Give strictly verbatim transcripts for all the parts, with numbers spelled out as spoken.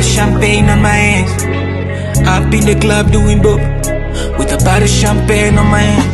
of champagne on my hands. Up in the club doing dope with a bottle of champagne on my hand.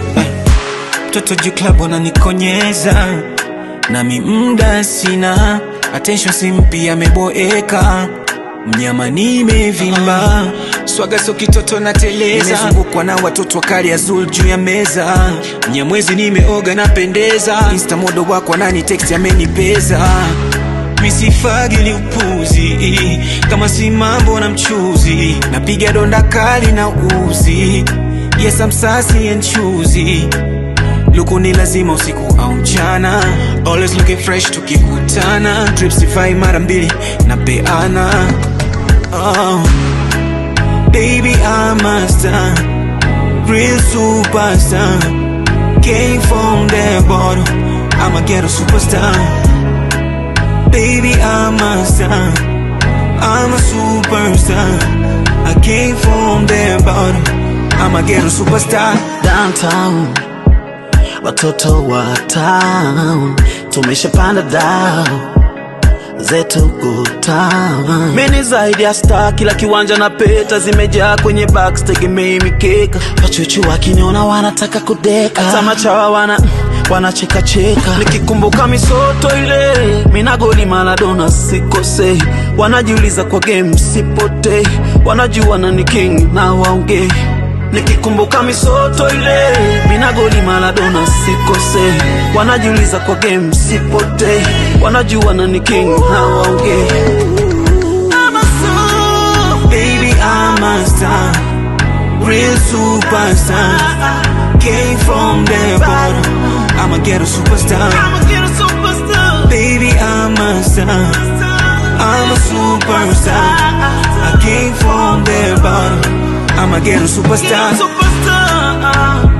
Toto ju club wananikonyeza nami mda sina, attention simpi ameboeka, mnyama nimevimba, swaga so kitoto na teleza, nimezungukwa na watoto wakali azul juu ya meza, mnyamwezi nimeoga napendeza, insta modo wako nani text amenipeza, misifagili upuzi, kama si mambo na mchuzi, napiga donda kali na uzi, yes I'm sassy and choosy, luku ni lazima usiku au mchana, always looking fresh tukikutana, drips sifai mara mbili na peana. Oh, baby I'm a star, real superstar, came from the bottom, I'm a ghetto superstar. Baby I'm a star, I'm a superstar, I came from the bottom, I'm a ghetto superstar. Downtown, watoto wa town, tumeshapanda down zetu good town. Mimi zaidi ya star, kila kiwanja na peta zimejaa kwenye box, tegemei mikeka, wachuchu wakiniona wanataka kudeka, hata machawa wana wanacheka cheka, nikikumbuka misoto ile mina goli Maradona sikose, wanajiuliza kwa game sipote, wanajua na ni king na waongee, nikikumbuka misoto ile mina goli Maradona sikose, wanajiuliza kwa game sipote, wanajua na ni king na waongee. I'm a star, baby I'm a star, real superstar, came from the bottom, I'm a ghetto superstar. Baby I'm a star, I'm a superstar, I came from the bottom, I'm a ghetto superstar.